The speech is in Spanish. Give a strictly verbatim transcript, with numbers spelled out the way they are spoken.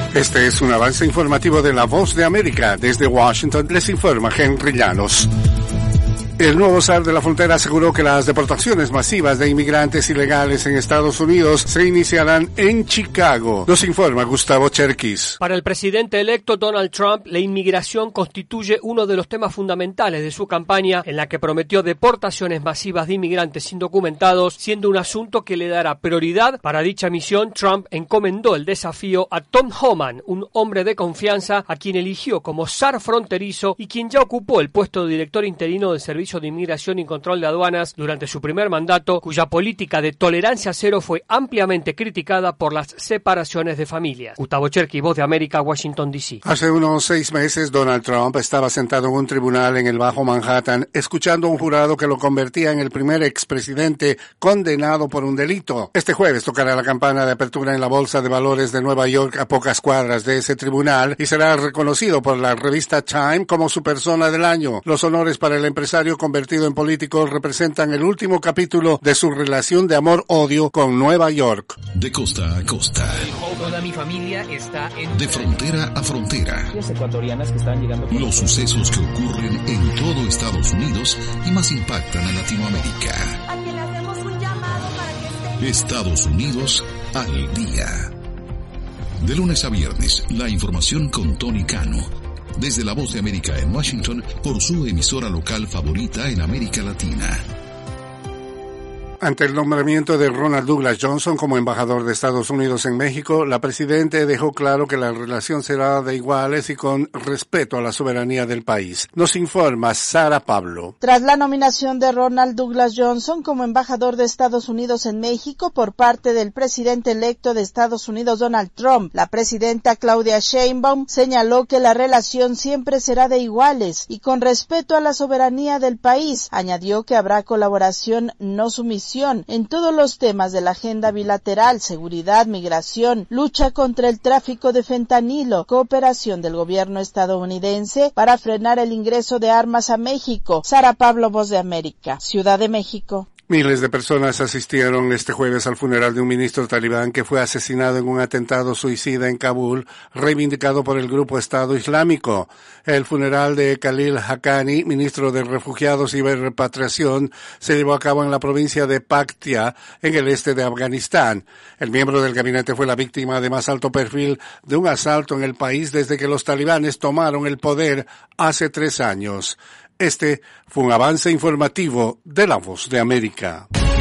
Este es un avance informativo de La Voz de América. Desde Washington les informa Henry Llanos. El nuevo zar de la frontera aseguró que las deportaciones masivas de inmigrantes ilegales en Estados Unidos se iniciarán en Chicago. Nos informa Gustavo Cherkis. Para el presidente electo Donald Trump, la inmigración constituye uno de los temas fundamentales de su campaña, en la que prometió deportaciones masivas de inmigrantes indocumentados, siendo un asunto que le dará prioridad. Para dicha misión, Trump encomendó el desafío a Tom Homan, un hombre de confianza a quien eligió como zar fronterizo y quien ya ocupó el puesto de director interino del Servicio de Inmigración y Control de Aduanas durante su primer mandato, cuya política de tolerancia cero fue ampliamente criticada por las separaciones de familias. Gustavo Cherkis, Voz de América, Washington, D C. Hace unos seis meses, Donald Trump estaba sentado en un tribunal en el Bajo Manhattan, escuchando a un jurado que lo convertía en el primer expresidente condenado por un delito. Este jueves tocará la campana de apertura en la Bolsa de Valores de Nueva York, a pocas cuadras de ese tribunal, y será reconocido por la revista Time como su persona del año. Los honores para el empresario convertido en político representan el último capítulo de su relación de amor-odio con Nueva York. De costa a costa. Toda mi familia está en... De frontera a frontera. Las ecuatorianas que están llegando... Los sucesos que ocurren en todo Estados Unidos y más impactan a Latinoamérica. A quien le hacemos un llamado para que esté... Estados Unidos al día. De lunes a viernes, la información con Tony Cano. Desde La Voz de América en Washington, por su emisora local favorita en América Latina. Ante el nombramiento de Ronald Douglas Johnson como embajador de Estados Unidos en México, la presidenta dejó claro que la relación será de iguales y con respeto a la soberanía del país. Nos informa Sara Pablo. Tras la nominación de Ronald Douglas Johnson como embajador de Estados Unidos en México por parte del presidente electo de Estados Unidos Donald Trump, la presidenta Claudia Sheinbaum señaló que la relación siempre será de iguales y con respeto a la soberanía del país. Añadió que habrá colaboración, no sumisión, en todos los temas de la agenda bilateral: seguridad, migración, lucha contra el tráfico de fentanilo, cooperación del gobierno estadounidense para frenar el ingreso de armas a México. Sara Pablo, Voz de América, Ciudad de México. Miles de personas asistieron este jueves al funeral de un ministro talibán que fue asesinado en un atentado suicida en Kabul, reivindicado por el grupo Estado Islámico. El funeral de Khalil Haqqani, ministro de Refugiados y Repatriación, se llevó a cabo en la provincia de Paktia, en el este de Afganistán. El miembro del gabinete fue la víctima de más alto perfil de un asalto en el país desde que los talibanes tomaron el poder hace tres años. Este fue un avance informativo de La Voz de América.